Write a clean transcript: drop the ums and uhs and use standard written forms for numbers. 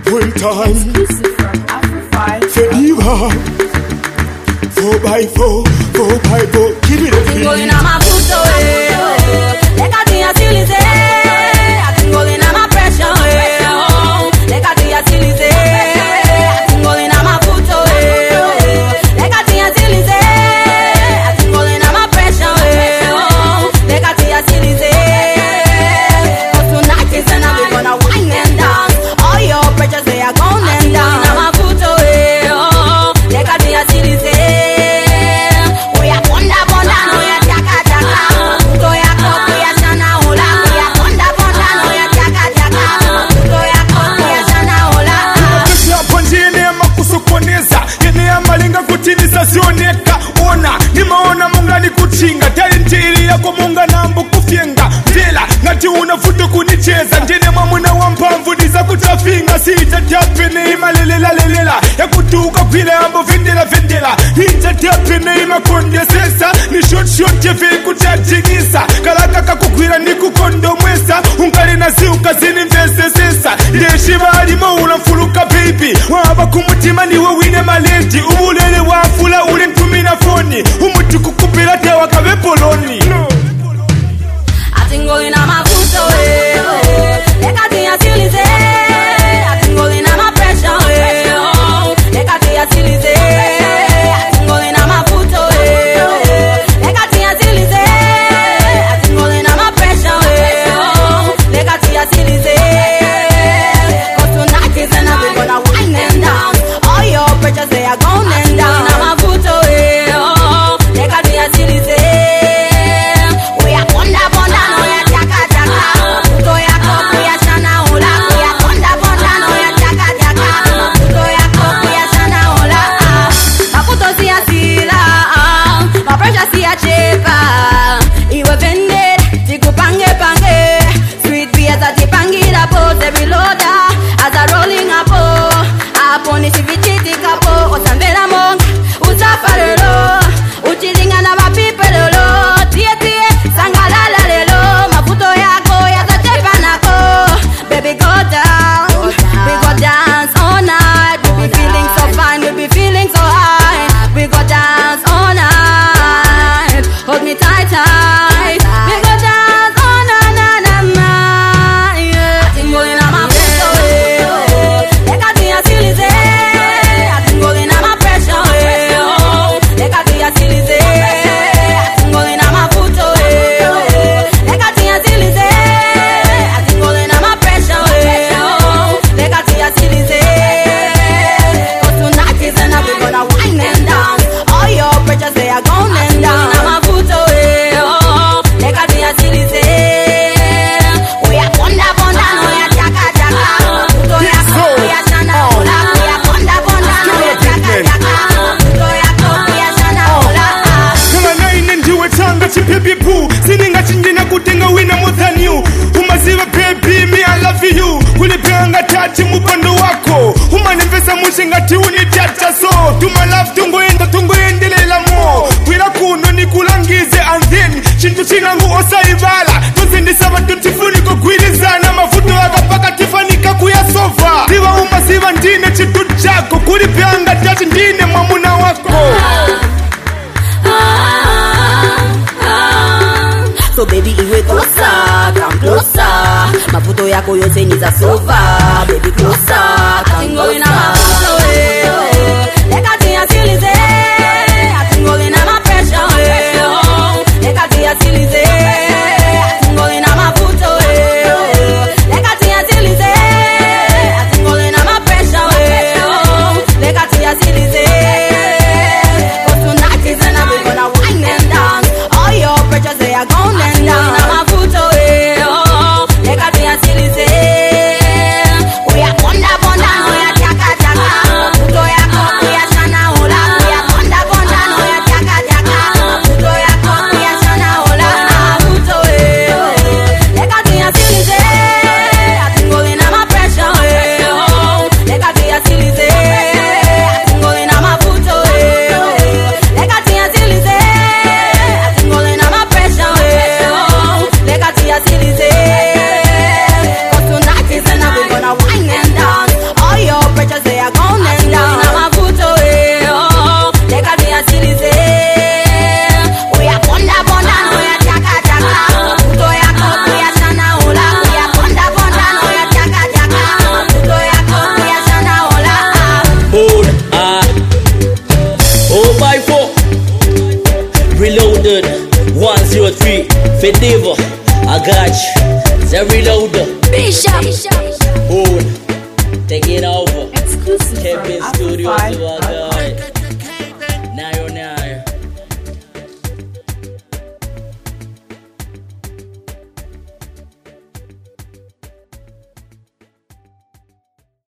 One time. Exclusive from Afro5. Fediva. 4x4, 4x4. Give me the beat. Going on my foot away. Like I think I still is there. I think going on my pressure away. Like I think I still is there. I think going on my foot away. Like I think I still is there. I think going on my pressure away. Like I think I still is there. Cause tonight is the night we're gonna wine and dance. All your pressures they are gone and down. Going on my foot away. Like I think I still is there. Sioneka ona nimaona munga ni kuchinga talentiri yako munga nambu kufyenga vela ngati unafuta kunicheza njene mwamuna wa mpamvu niza kutafinga sita tapene imalelela lelela yakutuka kwile ambo vendela vendela hita tapene imakonde sesa ni shot jefe kuchajigisa kalaka kakugwira ni kukondo mwesa unkali na ziuka zini mvese sesa deshiba alima unamfuluka baby waba kumutima niwe wine maleti ubulele wafula ule ntumina foni umuti kukupila tewa kabe poloni Atingoli na mafuto lekati ya silize Atingoli na mapresha lekati ya silize Atingoli na mafuto lekati ya silize Atingoli na mapresha lekati ya silize Cause tonight is the night we're gonna wine and dance. All your pressures they are gone and down. Na mafuto lekati ya silize we are bonda bonda no ya chaka chaka mafuto yako kuyashana ola we are bonda bonda no ya chaka chaka mafuto yako kuyashana ola mafuto si asila mapresha si achepa iwe vended tikupange pange sweet beers atipangira pose reloada as a rolling up aponi sivichiti kapo osambela monga usafarelo uchilinga na mapipe lolo tie tie sangalala lelo mafuto yako yatachepa nako baby go down we go dance all night we be feeling so fine we be feeling so high we go dance all night hold me tight tight we go dance all night yeah. Atingoli na mafuto lekati ya silize Atingoli na mapresha lekati ya silize Atingoli na mafuto lekati ya silize Atingoli na mapresha lekati ya silize Cause tonight is the night we're gonna wine and dance. All your pressures they are gone and down. Na mafuto lekati ya silize we are bonda bonda no ya chaka chaka mafuto yako kuyashana ola we are bonda bonda no ya chaka chaka mafuto yako kuyashana ola kama naine ndiwe changa chipepi poo sininga chinjina kutenga wina more than you umaziva baby me I love you kulipeanga tati mupando wako umanivesa mushingati unitata so tuma love tungoendelela mo kwila kuno nikulangize and then chintu chinangu osaivala tuzindisaba tutifuniko kwilizana mafuto yakapaka tifanika kuyasofa ziva umaziva ndine chitu chako kulipeanga tati ndine mwamuna wako so baby iwe closer come closer mafuto yako yote niza sova baby closer come closer lekati ya silize Atingoli na mapresha lekati ya silize Atingoli na mafuto lekati ya silize Atingoli na mapresha lekati ya silize Cause tonight is the night we're gonna wine and dance. All your pressures they are gone and down. Na mafuto lekati ya silize we are bonda Reloaded 103 Fediva, I got you. The Reloader Bishop. Boom. Take it over. Exclusive Kevin from Studios, Afro I got